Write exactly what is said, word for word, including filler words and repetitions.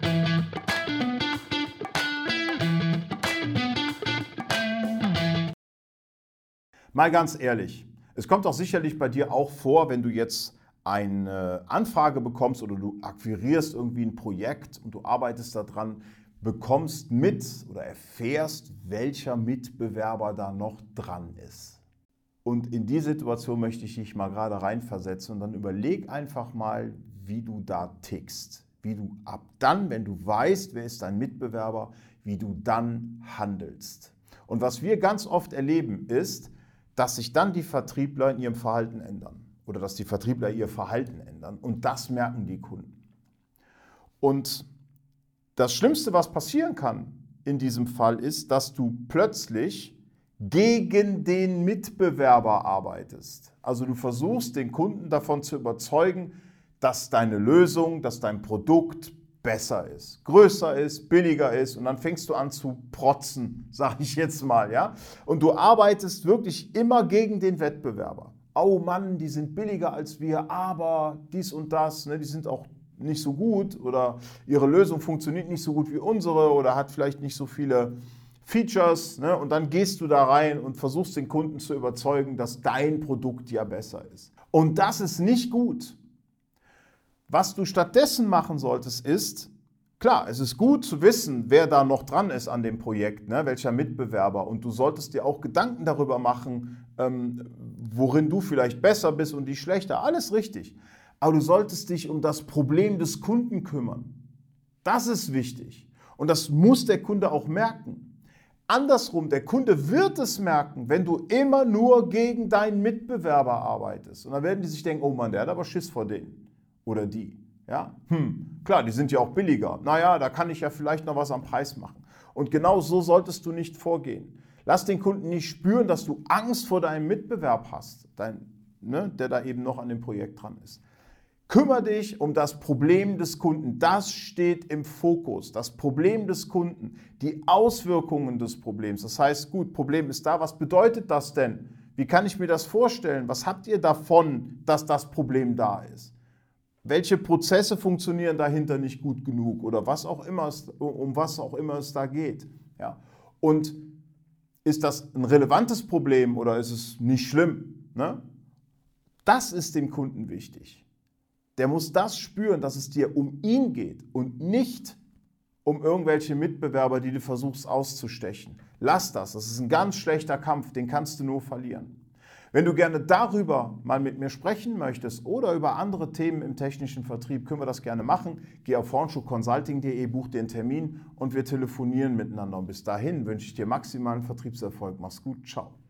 Mal ganz ehrlich, es kommt doch sicherlich bei dir auch vor, wenn du jetzt eine Anfrage bekommst oder du akquirierst irgendwie ein Projekt und du arbeitest daran, bekommst mit oder erfährst, welcher Mitbewerber da noch dran ist. Und in die Situation möchte ich dich mal gerade reinversetzen und dann überleg einfach mal, wie du da tickst. Wie du ab dann, wenn du weißt, wer ist dein Mitbewerber, wie du dann handelst. Und was wir ganz oft erleben ist, dass sich dann die Vertriebler in ihrem Verhalten ändern oder dass die Vertriebler ihr Verhalten ändern und das merken die Kunden. Und das Schlimmste, was passieren kann in diesem Fall ist, dass du plötzlich gegen den Mitbewerber arbeitest. Also du versuchst den Kunden davon zu überzeugen, dass deine Lösung, dass dein Produkt besser ist, größer ist, billiger ist und dann fängst du an zu protzen, sage ich jetzt mal, ja? Und du arbeitest wirklich immer gegen den Wettbewerber. Oh Mann, die sind billiger als wir, aber dies und das, ne, die sind auch nicht so gut oder ihre Lösung funktioniert nicht so gut wie unsere oder hat vielleicht nicht so viele Features, ne? Und dann gehst du da rein und versuchst den Kunden zu überzeugen, dass dein Produkt ja besser ist. Und das ist nicht gut. Was du stattdessen machen solltest ist, klar, es ist gut zu wissen, wer da noch dran ist an dem Projekt, ne, welcher Mitbewerber. Und du solltest dir auch Gedanken darüber machen, ähm, worin du vielleicht besser bist und die schlechter. Alles richtig. Aber du solltest dich um das Problem des Kunden kümmern. Das ist wichtig. Und das muss der Kunde auch merken. Andersrum, der Kunde wird es merken, wenn du immer nur gegen deinen Mitbewerber arbeitest. Und dann werden die sich denken, oh Mann, der hat aber Schiss vor denen. Oder die. Ja? Hm, klar, die sind ja auch billiger. Naja, da kann ich ja vielleicht noch was am Preis machen. Und genau so solltest du nicht vorgehen. Lass den Kunden nicht spüren, dass du Angst vor deinem Mitbewerb hast, dein, ne, der da eben noch an dem Projekt dran ist. Kümmere dich um das Problem des Kunden. Das steht im Fokus. Das Problem des Kunden, die Auswirkungen des Problems. Das heißt, gut, Problem ist da. Was bedeutet das denn? Wie kann ich mir das vorstellen? Was habt ihr davon, dass das Problem da ist? Welche Prozesse funktionieren dahinter nicht gut genug oder was auch immer es, um was auch immer es da geht. Ja. Und ist das ein relevantes Problem oder ist es nicht schlimm? Ne? Das ist dem Kunden wichtig. Der muss das spüren, dass es dir um ihn geht und nicht um irgendwelche Mitbewerber, die du versuchst auszustechen. Lass das, das ist ein ganz schlechter Kampf, den kannst du nur verlieren. Wenn du gerne darüber mal mit mir sprechen möchtest oder über andere Themen im technischen Vertrieb, können wir das gerne machen. Geh auf hornschuh consulting punkt de, buch dir einen Termin und wir telefonieren miteinander. Und bis dahin wünsche ich dir maximalen Vertriebserfolg. Mach's gut, ciao.